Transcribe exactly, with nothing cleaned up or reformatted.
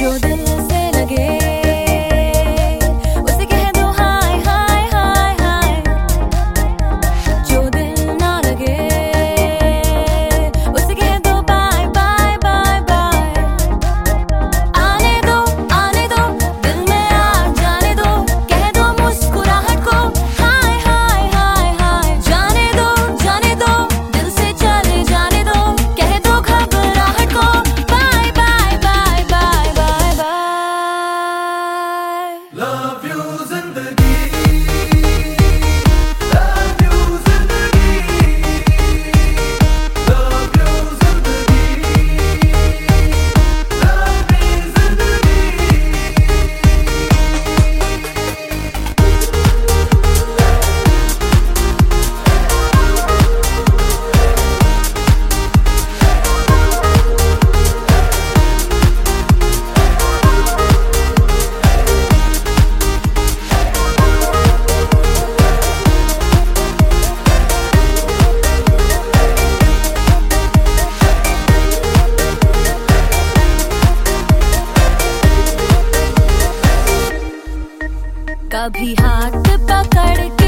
जो दिल से लगे उसे कह दो हाय हाय हाय हाय, जो दिल ना लगे उसे कह दो बाय बाय बाय बाय। आने दो आने दो दिल में आ जाने दो, कह दो मुस्कुराहट को हाय हाय हाय हाय। जाने दो जाने दो दिल से चले जाने दो, कह दो घबराहट को bye bye bye bye bye bye. Love you जिंदगी, love you जिंदगी, love you जिंदगी, love me जिंदगी। कभी हाथ पकड़